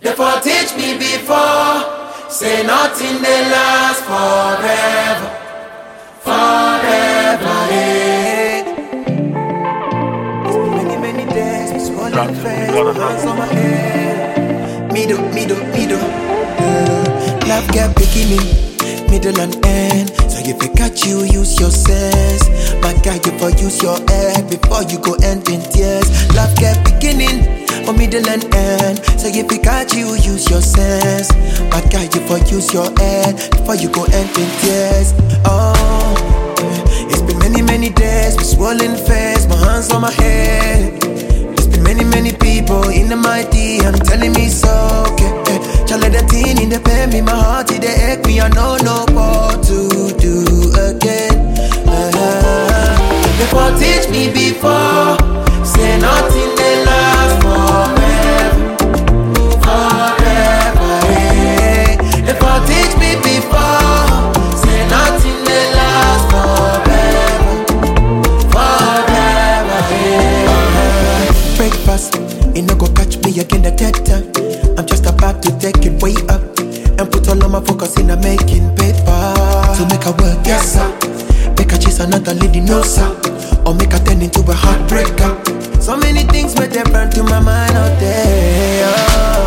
for teach me before. Say nothing they last forever, forever. It's been many, many days, it's running fast, hands on my head. Me do. Love get beginning, middle and end. So if I catch you, use your sense. My guy, you for use your head before you go end in tears. Love get beginning, or middle and end. So if I catch you, use your sense. My guy, you for use your head before you go end in tears. Oh, it's been many, many days with swollen face, my hands on my head. It's been many, many people in the mighty, I'm telling me so, okay. Let the teen in the pain me, my heart in the ache me, I know no what to do again. Before teach me before, say nothing they last forever, forever. Before teach me before, say nothing they last forever, forever. Breakfast, it no go catch me again the dead time. I'm just about to take it way up and put all of my focus in making paper. To make her work, yes sir. Make her chase another lady, no sir. Or make her turn into a heartbreaker. So many things may they burn to my mind out there.